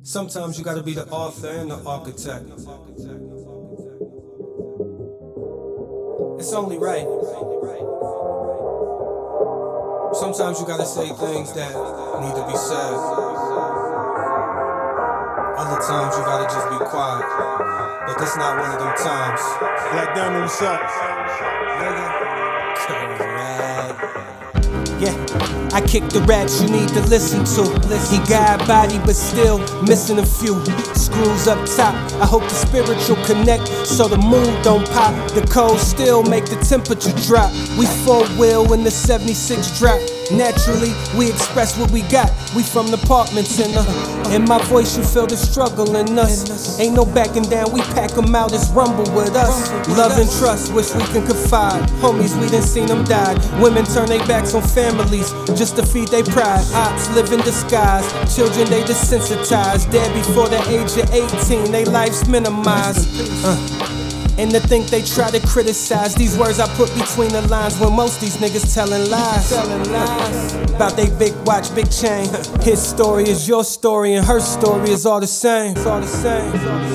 Sometimes you gotta be the author and the architect. It's only right. Sometimes you gotta say things that need to be said. Other times you gotta just be quiet. But this not one of them times. Black Diamond, what's up? Yeah, I kick the raps you need to listen to. He got body but still missing a few screws up top. I hope the spiritual connect so the mood don't pop. The cold still make the temperature drop. We 4-wheel when the 76 drop. Naturally, we express what we got. We from the apartments in my voice you feel the struggle in us. Ain't no backing down, we pack 'em out, it's rumble with us. Love and trust, wish we can confide. Homies, we done seen them die. Women turn their backs on families just to feed their pride. Ops live in disguise, children they desensitized. Dead before the age of 18, they life's minimized. And to think they try to criticize these words I put between the lines when most these niggas telling lies. About they big watch, big chain. His story is your story and her story is all the same. It's all the same.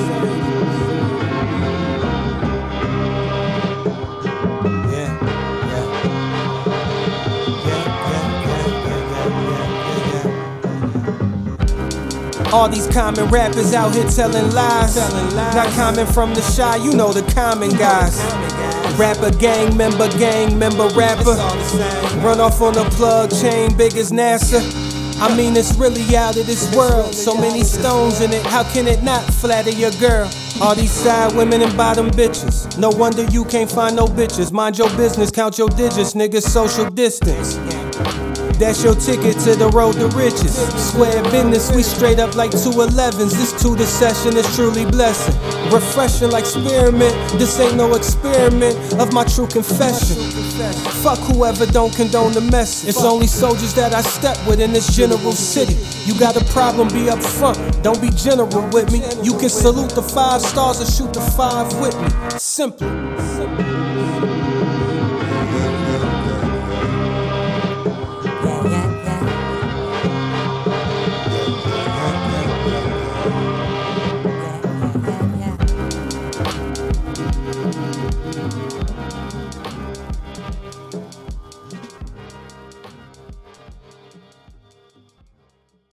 All these common rappers out here telling lies. Not coming from the shy, you know the common guys. Rapper, gang member rapper. Run off on a plug chain big as NASA. I mean it's really out of this world. So many stones in it, how can it not flatter your girl? All these side women and bottom bitches. No wonder you can't find no bitches. Mind your business, count your digits, niggas social distance. That's your ticket to the road to riches. Square business, we straight up like 211s. This the session is truly blessing. Refreshing like spearmint. This ain't no experiment of my true confession. Fuck whoever don't condone the message. It's only soldiers that I step with in this general city. You got a problem, be up front. Don't be general with me. You can salute the 5 stars or shoot the 5 with me. Simple.